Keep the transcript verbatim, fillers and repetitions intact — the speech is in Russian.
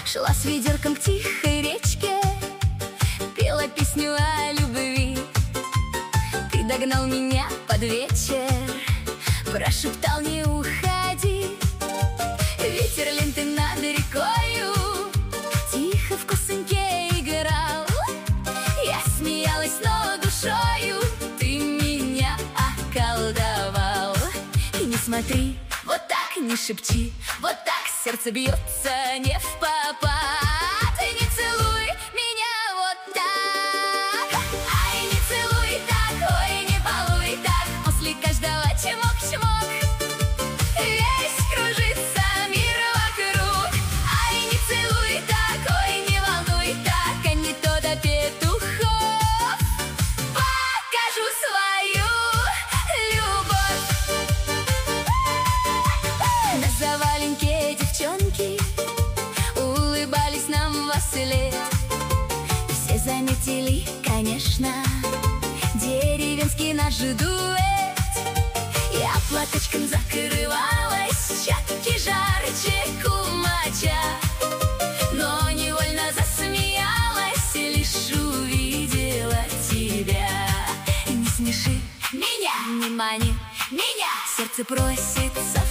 Шла с ведерком к тихой речке, пела песню о любви. Ты догнал меня под вечер, прошептал: не уходи. Ветер ленты над рекою тихо в косынке играл. Я смеялась, но душою ты меня околдовал. И не смотри, вот так не шепчи, вот так сердце бьется не впопад. И не целуй меня вот так, ай, не целуй так, ой, не балуй так. После каждого чмок-чмок весь кружится мир вокруг. Ай, не целуй так, ой, не волнуй так, а не то до петухов покажу свою любовь. На заваленке девчонки улыбались нам вслед. Все заметили, конечно, деревенский наш дуэт. Я платочком закрывалась, чатки жарче кумача, но невольно засмеялась, лишь увидела тебя. Не смеши меня, не мани меня, сердце просится